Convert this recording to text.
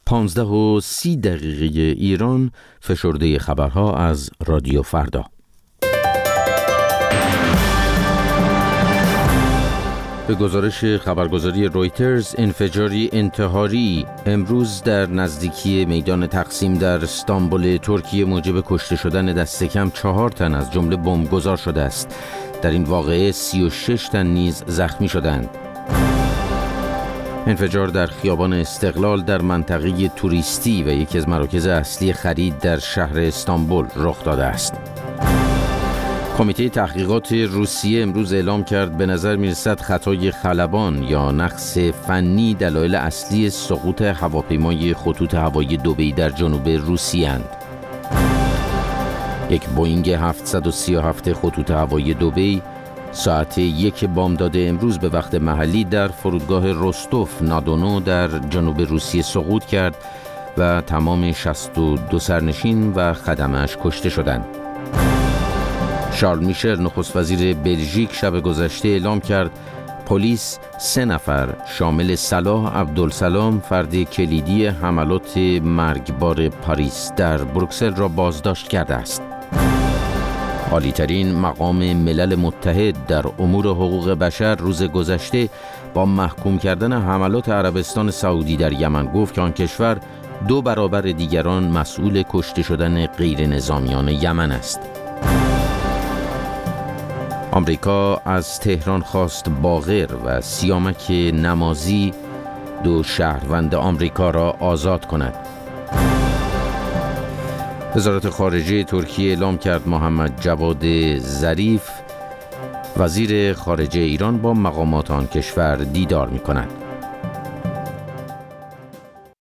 15:30 ایران، فشرده خبرها از رادیو فردا. به گزارش خبرگزاری رویترز، انفجاری انتحاری امروز در نزدیکی میدان تقسیم در استانبول ترکیه موجب کشته شدن دست کم 4 تن از جمله بمبگذار شده است. در این واقعه 36 تن نیز زخمی شدند. انفجار در خیابان استقلال در منطقه توریستی و یکی از مراکز اصلی خرید در شهر استانبول رخ داده است. کمیته تحقیقات روسیه امروز اعلام کرد به نظر می‌رسد خطای خلبان یا نقص فنی دلایل اصلی سقوط هواپیمای خطوط هوایی دبی در جنوب روسیه اند. یک بوئینگ 737 خطوط هوایی دبی ساعت 1 بامداد امروز به وقت محلی در فرودگاه رستوف نادونو در جنوب روسیه سقوط کرد و تمام 62 سرنشین و خدمه‌اش کشته شدند. شارل میشل نخست وزیر بلژیک شب گذشته اعلام کرد پلیس 3 نفر شامل صلاح عبدالسلام فرد کلیدی حملات مرگبار پاریس در بروکسل را بازداشت کرده است. عالی‌ترین مقام ملل متحد در امور حقوق بشر روز گذشته با محکوم کردن حملات عربستان سعودی در یمن گفت که آن کشور 2 برابر دیگران مسئول کشته شدن غیر نظامیان یمن است. آمریکا از تهران خواست باقر و سیامک نمازی 2 شهروند آمریکا را آزاد کند. وزارت خارجه ترکیه اعلام کرد محمد جواد ظریف وزیر خارجه ایران با مقامات آن کشور دیدار می کند.